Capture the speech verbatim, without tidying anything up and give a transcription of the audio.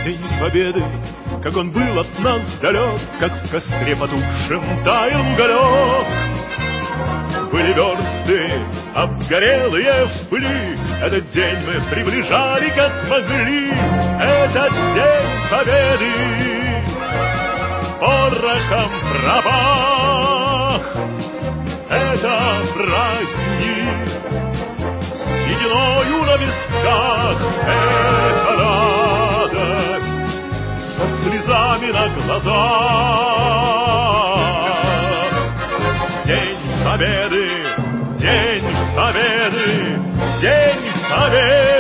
День Победы, как он был от нас далек, как в костре потухшем таял уголек. Были версты обгорелые в пыли, этот день мы приближали как могли. Этот День Победы порохом пропах. Это праздник с сединою на висках. Это радость со слезами на глазах. День Победы, День Победы, День Победы.